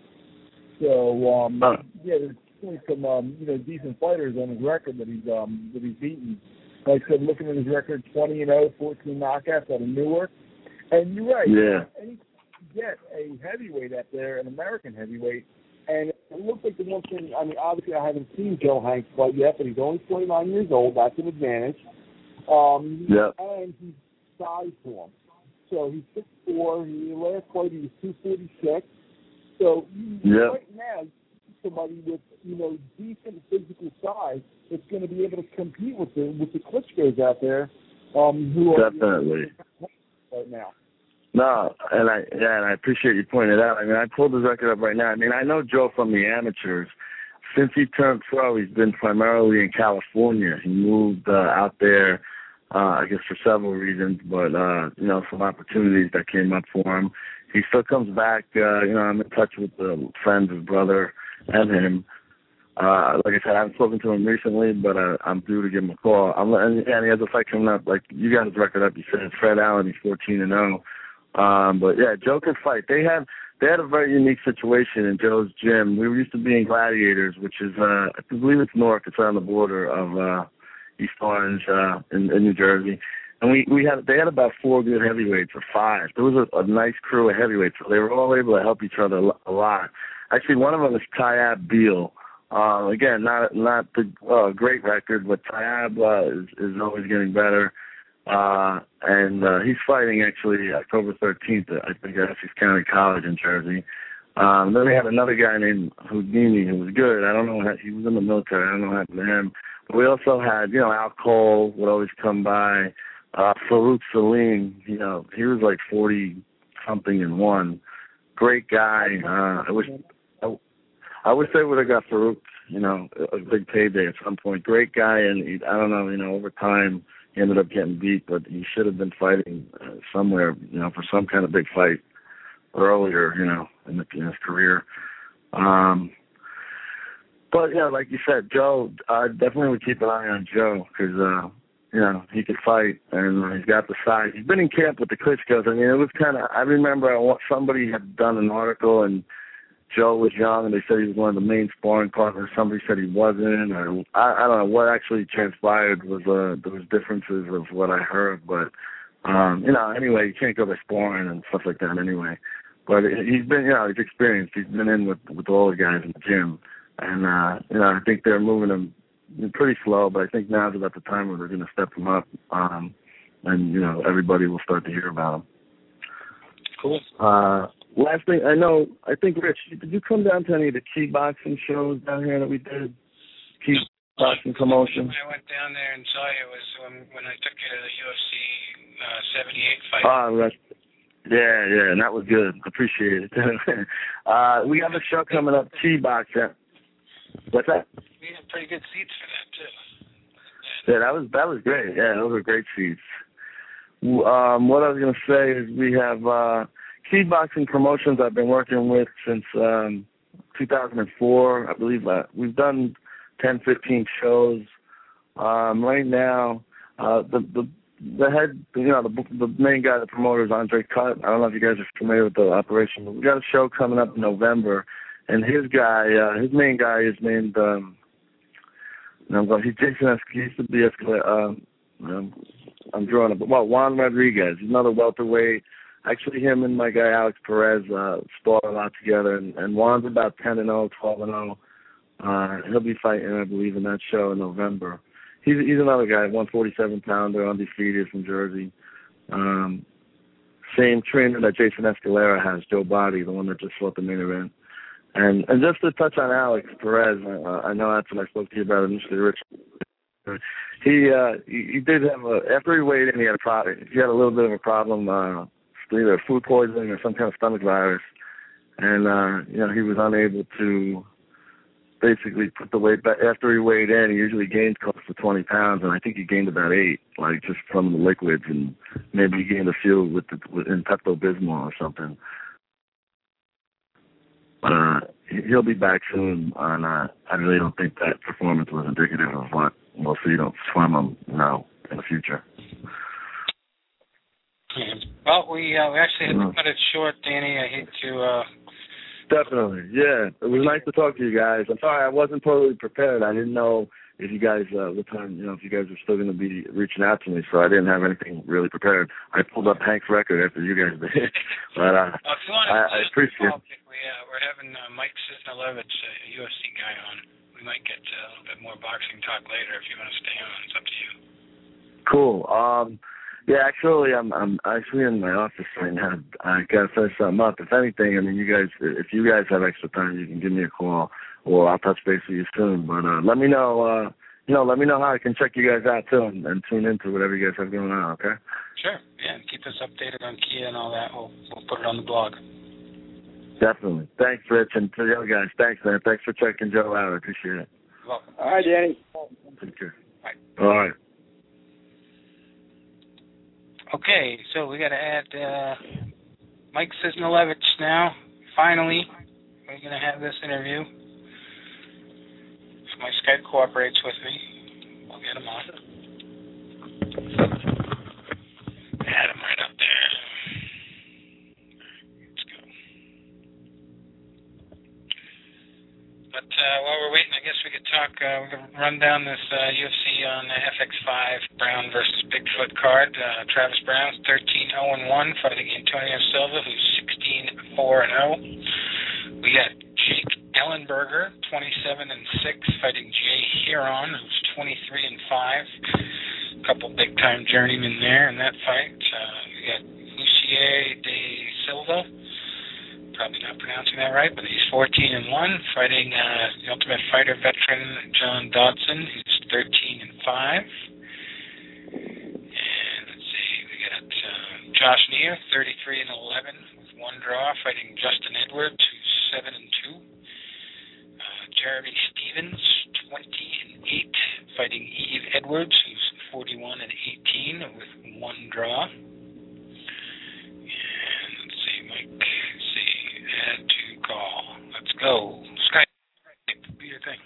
So, um, oh. yeah, there's definitely some, um, you know, decent fighters on his record that he's um, that he's beaten. Like I said, looking at his record, twenty and oh, fourteen knockouts out of Newark. And you're right. Yeah. Any, get a heavyweight up there, an American heavyweight, and it looks like the one thing, I mean, obviously I haven't seen Joe Hanks fight yet, but he's only twenty-nine years old. That's an advantage. Um, yep. And he's size to him. So he's six foot four. He, last fight he was two forty-six. So yep. right now, somebody with, you know, decent physical size that's going to be able to compete with the, with the Klitschko's out there. Um, who Definitely. Are, right now. No, and I yeah, and I appreciate you pointing it out. I mean, I pulled his record up right now. I mean, I know Joe from the amateurs since he turned pro, he's been primarily in California. He moved uh, out there, uh, I guess for several reasons, but, uh, you know, some opportunities that came up for him. He still comes back. Uh, you know, I'm in touch with the friends, his brother, and him. Uh, like I said, I haven't spoken to him recently, but uh, I'm due to give him a call. I'm, and, and he has a fight coming up. Like, you got his record up. You said Fred Allen, he's fourteen and oh. Um, but, yeah, Joe can fight. They had, they had a very unique situation in Joe's gym. We used to be in Gladiators, which is, uh, I believe it's north. It's on the border of uh, East Orange uh, in, in New Jersey. And we, we had they had about four good heavyweights, or five. There was a, a nice crew of heavyweights, so they were all able to help each other a lot. Actually, one of them is Tyab Beal. Uh, again, not not the uh, great record, but Tyab uh, is, is always getting better. Uh, and uh, he's fighting actually October thirteenth, I think, at Essex County College in Jersey. Um, then we had another guy named Houdini who was good. I don't know, how, he was in the military. I don't know what happened to him. But we also had, you know, Al Cole would always come by. Uh, Farouk Salim, you know, he was like forty-something and one. Great guy. Uh, I wish I, I wish they would have got Farouk, you know, a big payday at some point. Great guy, and he, I don't know, you know, over time he ended up getting beat, but he should have been fighting uh, somewhere, you know, for some kind of big fight earlier, you know, in, the, in his career. Um, but, yeah, like you said, Joe, I definitely would keep an eye on Joe because, uh, you know, he could fight, and uh, he's got the size. He's been in camp with the Klitschko's. I mean, it was kind of, I remember I, somebody had done an article, and Joe was young, and they said he was one of the main sparring partners. Somebody said he wasn't, or I, I don't know. What actually transpired was uh, there was differences of what I heard, but, um, you know, anyway, you can't go by sparring and stuff like that anyway. But he's been, you know, he's experienced. He's been in with, with all the guys in the gym, and, uh, you know, I think they're moving him pretty slow, but I think now's about the time where they're going to step him up, um, and, you know, everybody will start to hear about him. Cool. Uh, last thing, I know, I think, Rich, did you come down to any of the key boxing shows down here that we did? Key boxing promotion? I went down there and saw you was when, when I took you to the U F C uh, seventy-eight fight. Ah, that's, yeah, yeah, and that was good. Appreciate it. uh, we have a show coming up, Key Boxing. What's that? We had pretty good seats for that too. Yeah, that was that was great. Yeah, those were great seats. Um, what I was going to say is we have uh, Key Boxing Promotions I've been working with since um, two thousand four, I believe. Uh, we've done ten, fifteen shows. Um, right now, uh, the the the head, you know, the the main guy, the promoter is Andre Cutt. I don't know if you guys are familiar with the operation, but we got a show coming up in November. And his guy, uh, his main guy is named, um, I'm going, he's Jason Escalera. He used to be Escalera. Um, um, I'm drawing a, well, Juan Rodriguez. He's another welterweight. Actually, him and my guy Alex Perez uh, sparred a lot together. And, and Juan's about ten and oh, twelve and oh. Uh, he'll be fighting, I believe, in that show in November. He's he's another guy, one forty-seven pounder, undefeated from Jersey. Um, same trainer that Jason Escalera has, Joe Body, the one that just fought the main event. And and just to touch on Alex Perez, uh, I know that's what I spoke to you about initially, Rich. He uh, he, he did have a after he weighed in, he had a problem. He had a little bit of a problem, uh, either food poisoning or some kind of stomach virus, and uh, you know he was unable to basically put the weight back. After he weighed in, he usually gains close to twenty pounds, and I think he gained about eight, like just from the liquids, and maybe he gained a few with the with, in Pepto-Bismol or something. But uh, he'll be back soon, and uh, I really don't think that performance was indicative of what we'll see from him, you know, in the future. Well, we uh, we actually had to cut it short, Danny. I hate to. Uh... Definitely, yeah. It was nice to talk to you guys. I'm sorry I wasn't totally prepared. I didn't know if you guys, uh, what time, you know, if you guys were still going to be reaching out to me, so I didn't have anything really prepared. I pulled up Hank's record after you guys did. But uh, well, if you want to I, I appreciate it. We, uh, we're having uh, Mike Cisnelevich, a U F C guy, on. We might get uh, a little bit more boxing talk later if you want to stay on. It's up to you. Cool. Um, yeah, actually, I'm I'm actually in my office right now. I got to finish something up. If anything, I mean, you guys, if you guys have extra time, you can give me a call, or I'll touch base with you soon. But uh, let me know, uh, you know, let me know how I can check you guys out too, and, and tune into whatever you guys have going on. Okay? Sure. Yeah, and keep us updated on Kia and all that. We'll we'll put it on the blog. Definitely. Thanks, Rich, and to the other guys, thanks, man. Thanks for checking Joe out. I appreciate it. You're welcome. All right, Danny. Take care. Bye. All right. Okay, so we got to add uh, Mike Cisnelevich now. Finally, we're going to have this interview. If my Skype cooperates with me, we'll get him on. Add him right up there. Let's go. But uh, while we're waiting, I guess we could talk, uh, we could run down this uh, U F C on the F X five Brown versus Bigfoot card. Uh, Travis Brown's thirteen oh and one fighting Antonio Silva, who's sixteen four and oh. We got Jake Ellenberger, twenty-seven and six, fighting Jay Heron, who's twenty-three and five. A couple big-time journeymen there in that fight. Uh, we got Lucier de Silva, probably not pronouncing that right, but he's fourteen and one, fighting uh, the Ultimate Fighter veteran John Dodson, who's thirteen and five. And let's see, we got uh, Josh Neer, thirty-three and eleven, with one draw, fighting Justin Edwards, who's seven and two. Uh, Jeremy Stevens, twenty and eight, fighting Eve Edwards, who's forty-one and eighteen, with one draw. And let's see, Mike, let's see, add to call. Let's go. Skype, do your thing.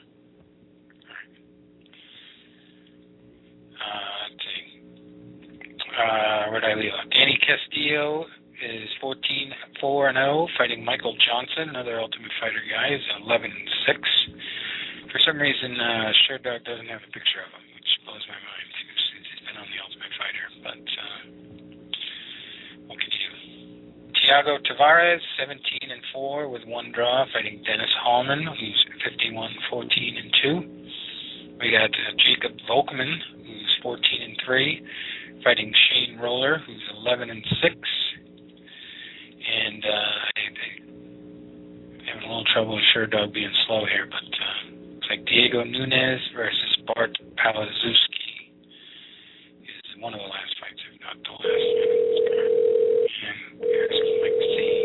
Uh, let's see. Uh, where did I leave off? Danny Castillo is fourteen four and oh, fighting Michael Johnson, another Ultimate Fighter guy. He's eleven and six. For some reason, uh, Sherdog doesn't have a picture of him, which blows my mind. He's been on the Ultimate Fighter, but uh, what can you do? Thiago Tavares, seventeen and four, with one draw, fighting Dennis Hallman, who's fifty-one fourteen and two. We got uh, Jacob Volkman, who's fourteen and three, fighting Shane Roller, who's eleven and six. And uh, I'm having a little trouble with Sherdog being slow here, but uh, looks like Diego Nunez versus Bart Palazewski is one of the last fights, if not the last. And here's Mike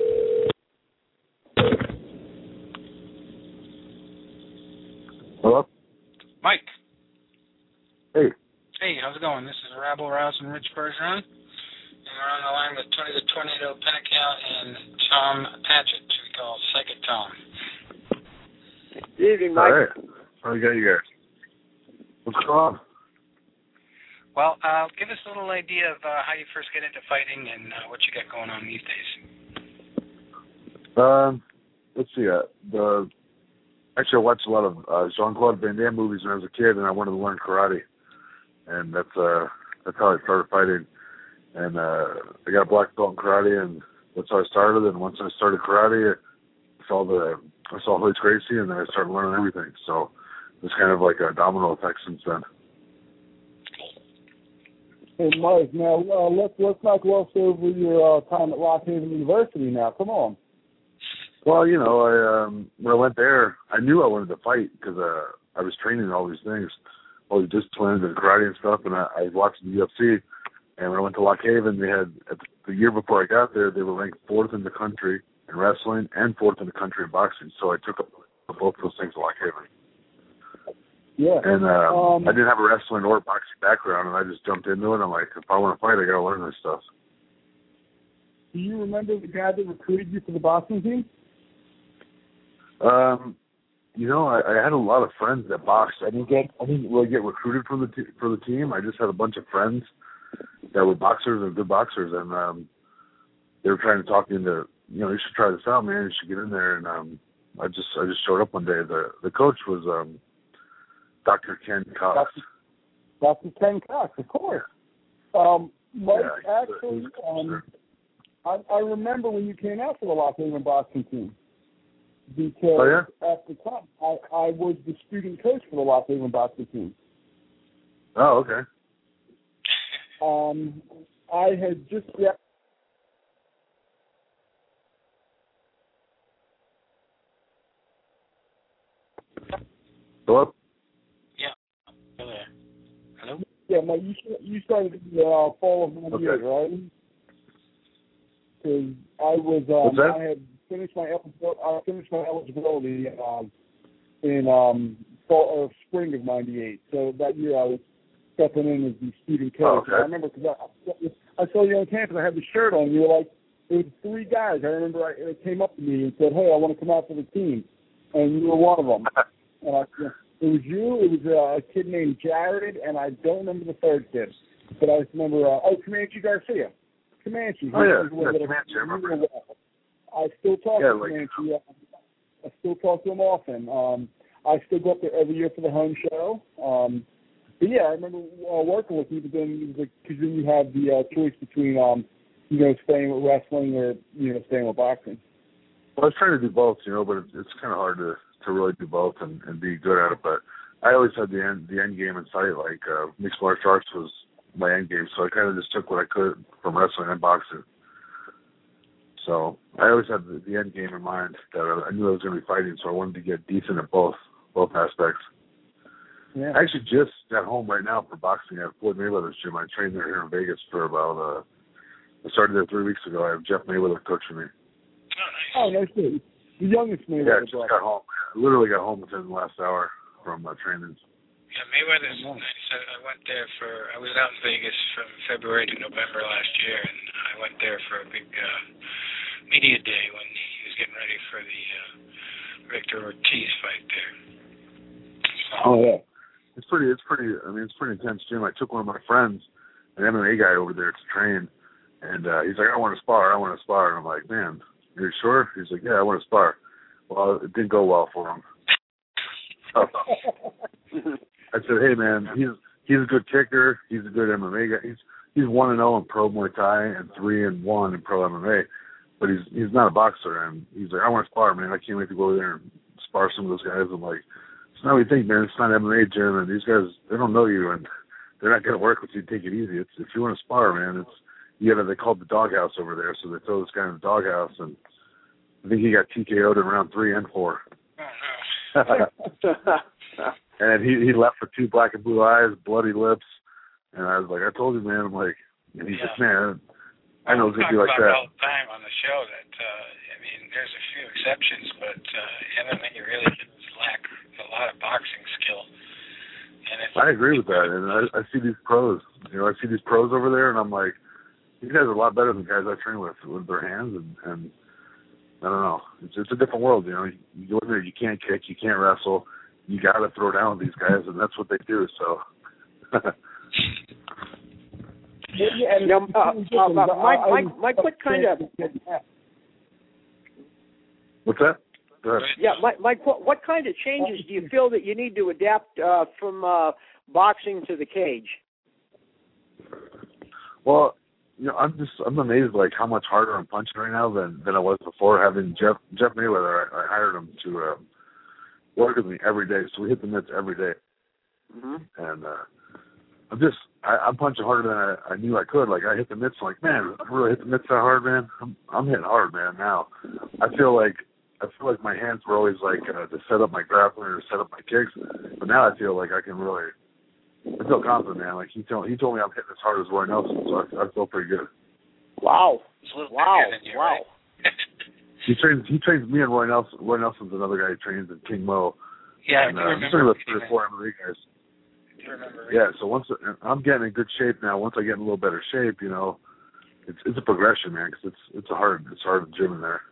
C. Hello? Mike. Hey. Hey, how's it going? This is Rabble Rouse and Rich Bergeron. And we're on the line with Tony the Tornado Pennecow and Tom Patchett, who we call Psychic Tom. Good evening, Mike. All right. How you got you guys? What's going on? Well, uh, give us a little idea of uh, how you first get into fighting and uh, what you got going on these days. Um, let's see. Uh, the actually, I watched a lot of uh, Jean-Claude Van Damme movies when I was a kid, and I wanted to learn karate, and that's uh, that's how I started fighting. And uh, I got a black belt in karate, and that's how I started. And once I started karate, I saw the I saw Hoyt Gracie, and then I started learning everything. So it's kind of like a domino effect since then. Hey, Mike, now uh, let's let's not gloss over your uh, time at Lock Haven University now. Come on. Well, you know, I um, when I went there, I knew I wanted to fight because uh, I was training in all these things, all these disciplines and karate and stuff, and I, I was watching the U F C. And when I went to Lock Haven, they had, the year before I got there, they were ranked fourth in the country in wrestling and fourth in the country in boxing. So I took up both those things at Lock Haven. Yeah. And uh, um, I didn't have a wrestling or boxing background, and I just jumped into it. I'm like, if I want to fight, I got to learn this stuff. Do you remember the guy that recruited you for the boxing team? Um, you know, I, I had a lot of friends that boxed. I didn't get, I didn't really get recruited for the t- for the team. I just had a bunch of friends that were boxers and good boxers, and um, they were trying to talk me into, you know, you should try this out, man. You should get in there. And um, I just, I just showed up one day. The the coach was um, Doctor Ken Cox. Doctor Doctor Ken Cox, of course. Um, Mike, yeah, actually, um, I, I remember when you came out for the Lock Haven boxing team. Because oh, yeah? at the time, I, I was the student coach for the Lock Haven boxing team. Oh, okay. Um, I had just yeah. Hello? Yeah. Hello. Hello? Yeah, Mike, you you started in the uh, fall of ninety-eight, Okay. right? Because I was, What's um, that? I had finished my eligibility, I finished my eligibility um, in um, fall or spring of ninety-eight. So that year I was stepping in as the student coach. Oh, okay. I remember because I, I saw you on campus. I had the shirt on. You were like, it was three guys. I remember I, they came up to me and said, "Hey, I want to come out for the team," and you were one of them. And I, it was you. It was uh, a kid named Jared, and I don't remember the third kid, but I just remember. Uh, oh, Comanche Garcia. Comanche. Oh yeah, yeah yeah Comanche. I remember. I still talk yeah, to like, Comanche. I still talk to him often. Um, I still go up there every year for the home show. Um, but yeah, I remember uh, working with you. But then, because then you have the uh, choice between, um, you know, staying with wrestling or you know, staying with boxing. Well, I was trying to do both, you know, but it's, it's kind of hard to to really do both and, and be good at it. But I always had the end the end game in sight. Like uh, mixed martial arts was my end game, so I kind of just took what I could from wrestling and boxing. So I always had the, the end game in mind that I, I knew I was going to be fighting, so I wanted to get decent at both both aspects. Yeah. I actually just got home right now for boxing at Floyd Mayweather's gym. I trained there here in Vegas for about, uh, I started there three weeks ago. I have Jeff Mayweather coaching me. Oh, nice. The youngest Mayweather. Yeah, I just got home. I literally got home within the last hour from uh, training. Yeah, Mayweather's nice. I, I went there for, I was out in Vegas from February to November last year, and I went there for a big uh, media day when he was getting ready for the uh, Victor Ortiz fight there. So, oh, yeah. It's pretty, it's pretty, I mean, it's pretty intense gym. I took one of my friends, an M M A guy over there to train, and uh, he's like, I want to spar, I want to spar. And I'm like, man, are you sure? He's like, yeah, I want to spar. Well, it didn't go well for him. So, I said, hey, man, he's he's a good kicker. He's a good M M A guy. He's he's one and zero in pro Muay Thai and three and one in pro M M A, but he's he's not a boxer. And he's like, I want to spar, man. I can't wait to go over there and spar some of those guys. I'm like, it's not what you think, man. It's not an M M A gym, and these guys, they don't know you, and they're not going to work with you. Take it easy. It's if you want to spar, man. It's you know, they called the doghouse over there, so they throw this guy in the doghouse, and I think he got T K O'd in round three and four. And he he left with two black and blue eyes, bloody lips, and I was like, I told you, man. I'm like, and he's yeah. like, man, I know it's gonna be like that. that. All the time on the show that uh, I mean, there's a few exceptions, but uh, M M A really does lack a lot of boxing skill. And it's, I agree with that, and I, I see these pros. You know, I see these pros over there, and I'm like, these guys are a lot better than guys I train with with their hands, and, and I don't know. It's it's a different world, you know. You, you go in there, you can't kick, you can't wrestle. You got to throw down with these guys, and that's what they do. So. yeah, and now, uh, uh, my, my, my quick kind of. What's that? Go ahead. Yeah, my, my, what kind of changes do you feel that you need to adapt uh, from uh, boxing to the cage? Well, you know, I'm just I'm amazed like how much harder I'm punching right now than than I was before. Having Jeff Jeff Mayweather, I, I hired him to. Uh, work with me every day, so we hit the mitts every day. Mm-hmm. And uh, I'm just, I, I'm punching harder than I, I knew I could. Like, I hit the mitts, I'm like, man, I really hit the mitts that hard, man. I'm, I'm hitting hard, man, now. I feel like, I feel like my hands were always like uh, to set up my grappling or set up my kicks, but now I feel like I can really, I feel confident, man. Like, he told, he told me I'm hitting as hard as Roy Nelson, so I, I feel pretty good. Wow. Wow. You, wow. Right? He trains. He trains me and Roy Nelson. Roy Nelson's another guy who trains in King Mo. Yeah, and, I uh, remember. About three or four M M A guys. I remember. Yeah, so once I'm getting in good shape now, once I get in a little better shape, you know, it's it's a progression, man. Because it's it's a hard it's hard gym in there.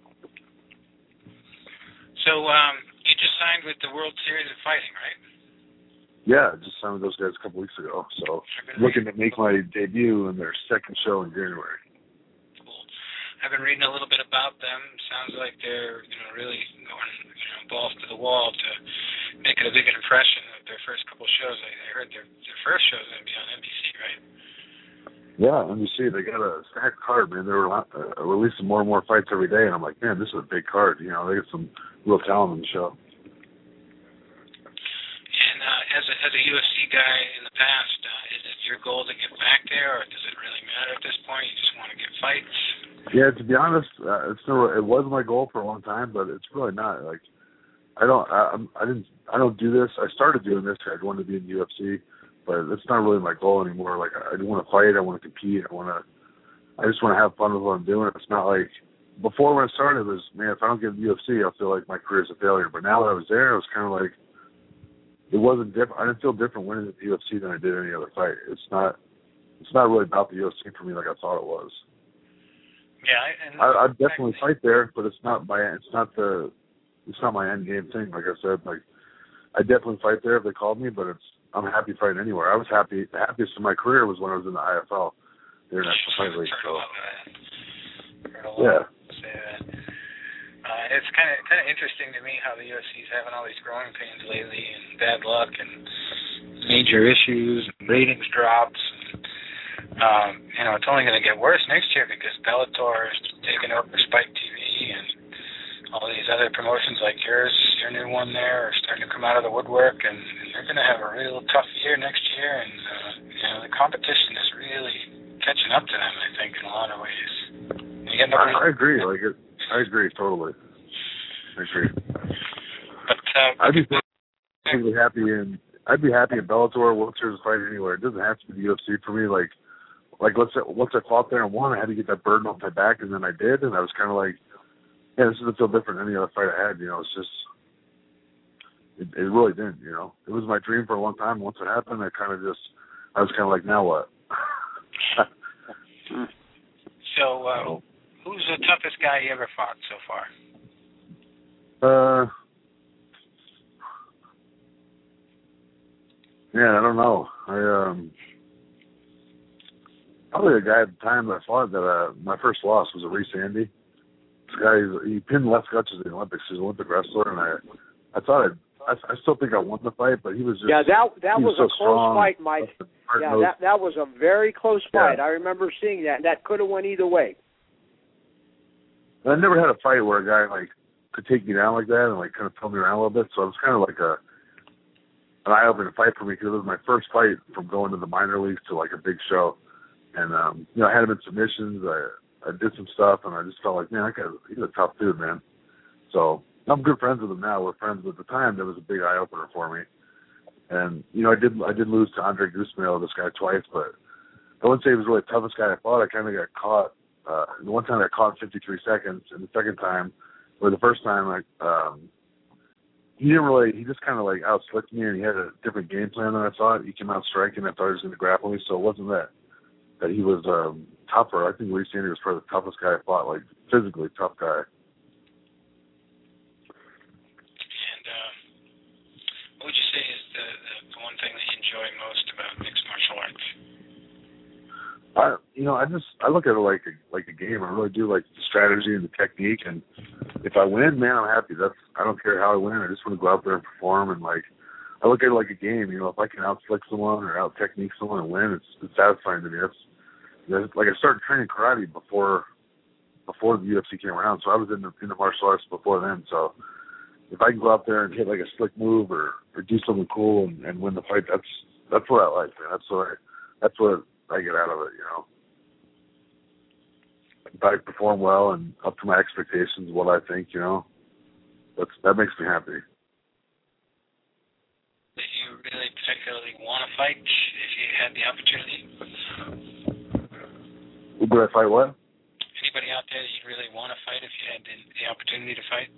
So um, you just signed with the World Series of Fighting, right? Yeah, I just signed with those guys a couple weeks ago. So looking to make my debut in their second show in January. I've been reading a little bit about them. Sounds like they're, you know, really going, you know, balls to the wall to make it a big impression of their first couple shows. I, I heard their their first show is going to be on N B C, right? Yeah, N B C. They got a stacked card, man. They're uh, releasing more and more fights every day, and I'm like, man, this is a big card. You know, they got some real talent in the show. And uh, as a as a U F C guy in the past, uh, is it your goal to get back there, or does it really matter at this point? You just want to get fights? Yeah, to be honest, uh, it's never, it was my goal for a long time, but it's really not. Like, I don't, I, I'm, I didn't, I don't do this. I started doing this. I wanted to be in the U F C, but it's not really my goal anymore. Like, I want to fight. I want to compete. I want to, I just want to have fun with what I'm doing. It's not like before when I started, it was, man, if I don't get the U F C, I'll feel like my career's a failure. But now that I was there, it was kind of like, it wasn't different. I didn't feel different winning at the U F C than I did any other fight. It's not, it's not really about the U F C for me like I thought it was. Yeah, and I, I'd definitely fight there, but it's not my, it's not the, it's not my end game thing. Like I said, like I definitely fight there if they called me, but it's, I'm happy fighting anywhere. I was happy. The happiest of my career was when I was in the I F L, the International Fight League. So, yeah. Uh, it's kind of kind of interesting to me how the U F C is having all these growing pains lately and bad luck and major issues, and ratings drops. And, um, you know, it's only going to get worse next year because Bellator is taking over Spike T V and all these other promotions like yours, your new one there, are starting to come out of the woodwork, and, and they're going to have a real tough year next year. And uh, you know, the competition is really catching up to them, I think, in a lot of ways. You get nobody- I, I agree. Like it. I agree totally. I agree. But uh, I'd be perfectly happy in I'd be happy in Bellator, World Series fight anywhere. It doesn't have to be the U F C for me. Like, like let's say, once I fought there and won, I had to get that burden off my back, and then I did, and I was kind of like, yeah, this doesn't feel different than any other fight I had. You know, it's just it, it really didn't. You know, it was my dream for a long time. Once it happened, I kind of just I was kind of like, now what? so. Uh, Who's the toughest guy you ever fought so far? Uh, yeah, I don't know. I um, probably the guy at the time that I fought that uh, my first loss was a Reese Andy. This guy, he pinned Les Gutches in the Olympics. He's an Olympic wrestler, and I, I thought I'd, I, I still think I won the fight, but he was just yeah. That that was, was so a close strong. fight, Mike. Yeah, that that was a very close fight. Yeah. I remember seeing that. That could have went either way. I never had a fight where a guy like could take me down like that and like kind of throw me around a little bit. So it was kind of like a an eye-opening fight for me because it was my first fight from going to the minor leagues to like a big show. And um, you know, I had him in submissions. I I did some stuff, and I just felt like, man, that guy, he's a tough dude, man. So I'm good friends with him now. We're friends, but at the time that was a big eye-opener for me. And you know, I did I did lose to Andre Gusmail, this guy, twice, but I wouldn't say he was really the toughest guy I fought. I kind of got caught. Uh, the one time I caught fifty-three seconds, and the second time, or the first time, like um, he didn't really. He just kind of like outslicked me, and he had a different game plan than I thought. He came out striking. I thought he was going to grapple me, so it wasn't that that he was um, tougher. I think Reese Andy was probably the toughest guy I fought, like physically tough guy. And um, what would you say is the, the, the one thing that you enjoy most about mixed martial arts? I, you know, I just I look at it like a, like a game. I really do like the strategy and the technique. And if I win, man, I'm happy. That's I don't care how I win. I just want to go out there and perform. And like I look at it like a game. You know, if I can out-slick someone or out-technique someone and win, it's, it's satisfying to me. That's, that's like I started training karate before before the U F C came around, so I was in the in the martial arts before then. So if I can go out there and hit like a slick move or, or do something cool and, and win the fight, that's that's what I like, man. That's what I, that's what I get out of it, you know. If I perform well and up to my expectations, what I think, you know, that's that makes me happy. Did you really particularly want to fight if you had the opportunity? Would I fight what? Anybody out there that you'd really want to fight if you had the, the opportunity to fight?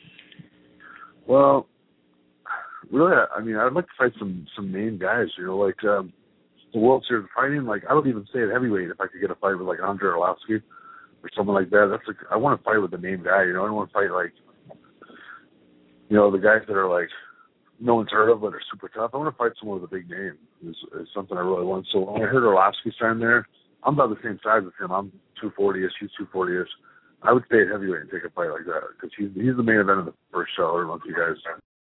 Well, really, I mean, I'd like to fight some some main guys, you know, like um, the World Series of Fighting. Like, I would even say at heavyweight if I could get a fight with like Andre Arlovsky or someone like that. That's like, I want to fight with the main guy, you know. I don't want to fight like, you know, the guys that are like no one's heard of but are super tough. I want to fight someone with a big name. Is, is something I really want. So when I heard Arlovsky's time there, I'm about the same size as him. I'm two forty-ish. He's two forty-ish. I would stay at heavyweight and take a fight like that because he's he's the main event of the first show. I don't know if you guys.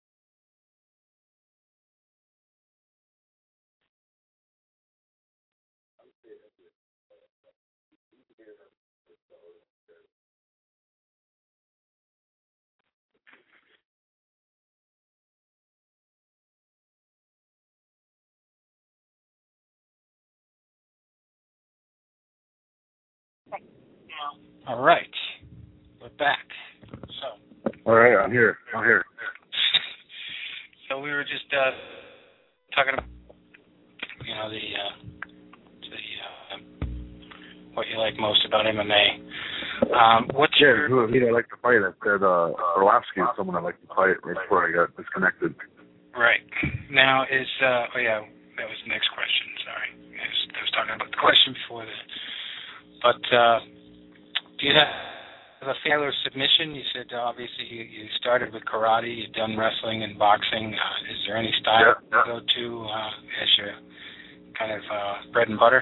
All right, we're back. So. All right, I'm here. I'm here. So we were just uh, talking about, you know, the uh, the uh, what you like most about M M A. Um, what's Yeah, your... who who I like to fight? I said uh, Orlovsky is someone I like to fight right before I got disconnected. Right. Now is, uh, oh yeah, that was the next question, sorry. I was, I was talking about the question before that. But uh, do you have a failure submission? You said uh, obviously you, you started with karate, you've done wrestling and boxing. Uh, is there any style yeah, yeah. you go to uh, as your kind of uh, bread and butter?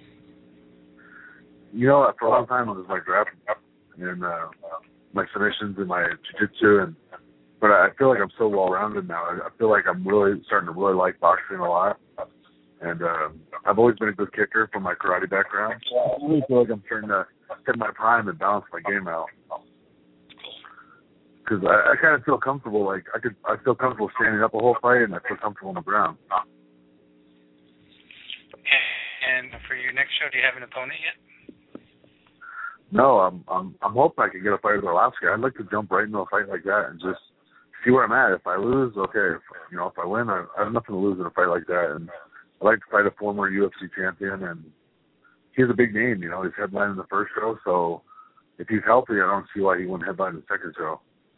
You know, for a long time it was my grappling and uh, my submissions and my jiu-jitsu, and but I feel like I'm so well-rounded now. I I feel like I'm really starting to really like boxing a lot, and um, I've always been a good kicker from my karate background. So I really feel like I'm starting to hit my prime and balance my game out. Because I, I kind of feel comfortable, like I could, I feel comfortable standing up a whole fight, and I feel comfortable on the ground. And for your next show, do you have an opponent yet? No, I'm I'm I'm hoping I can get a fight with Orlovsky. I'd like to jump right into a fight like that and just see where I'm at. If I lose, okay. If, you know, if I win, I, I have nothing to lose in a fight like that. And I like to fight a former U F C champion, and he's a big name. You know, he's headlining the first show, so if he's healthy, I don't see why he wouldn't headline the second show.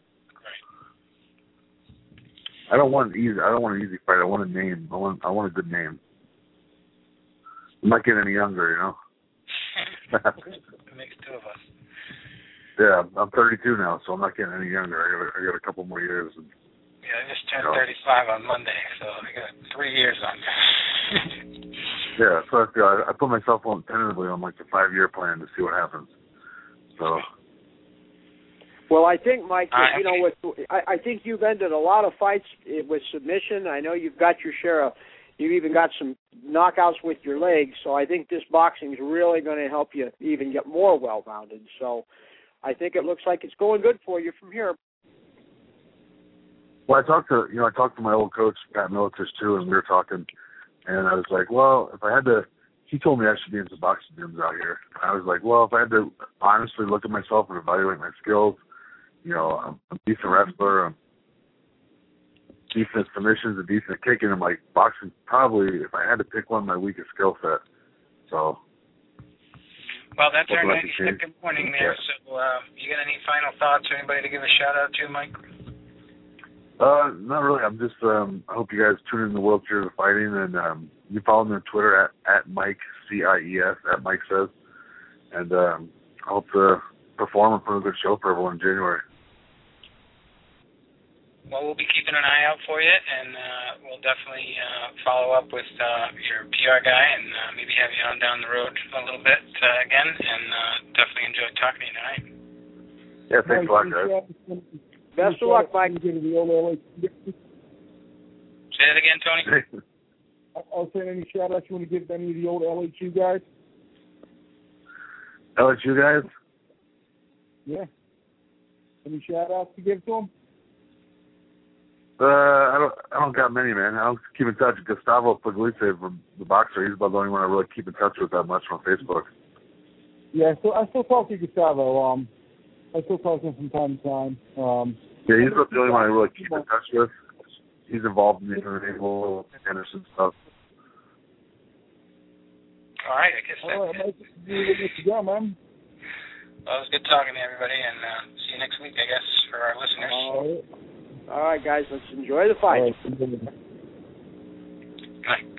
I don't want an easy. I don't want an easy fight. I want a name. I want. I want a good name. I'm not getting any younger, you know. It makes two of us. Yeah, I'm thirty-two now, so I'm not getting any younger. I got. I got a couple more years. And, yeah, I just turned you know. thirty-five on Monday, so I got three years on me. Yeah, so I feel. I, I put myself on tentatively on like the five-year plan to see what happens. So. Well, I think, Mike, uh, you know, with, I, I think you've ended a lot of fights with submission. I know you've got your share of, you've even got some knockouts with your legs, so I think this boxing is really going to help you even get more well-rounded. So I think it looks like it's going good for you from here. Well, I talked to, you know, I talked to my old coach, Pat Miletich, too, and we were talking, and I was like, well, if I had to, he told me I should be in some boxing gyms out here. I was like, well, if I had to honestly look at myself and evaluate my skills, you know, I'm a decent wrestler, I'm decent submissions, a decent kicking. I'm like, boxing probably, if I had to pick one, my weakest skill set. So. Well, that's our ninety-second morning there. Yeah. So, uh, you got any final thoughts or anybody to give a shout out to, Mike? Uh, not really. I'm just, um, I hope you guys tune in the World Series of Fighting, and um, you follow me on Twitter at, at Mike, C I E S, at Mike Says. And um, I hope to perform and put a good show for everyone in January. Well, we'll be keeping an eye out for you, and uh, we'll definitely uh, follow up with uh, your P R guy and uh, maybe have you on down the road a little bit uh, again, and uh, definitely enjoyed talking to you tonight. Yeah, thanks a lot, guys. Best of luck, Mike. Say that again, Tony. I was saying, any shout-outs you want to give any of the old L H U guys? L H U guys? Yeah. Any shout-outs to give to them? Uh, I don't. I don't got many, man. I don't keep in touch. Gustavo Pugliese from the boxer. He's about the only one I really keep in touch with that much on Facebook. Yeah, so I still talk to Gustavo. Um, I still talk to him from time to time. Um, yeah, he's the only one I really keep in touch with. He's involved in the international Anderson stuff. All right, I guess that's All right, it. Nice to go, man. Well, it was good talking to everybody, and uh, see you next week, I guess, for our listeners. All right. All right, guys, let's enjoy the fight. All right. Bye.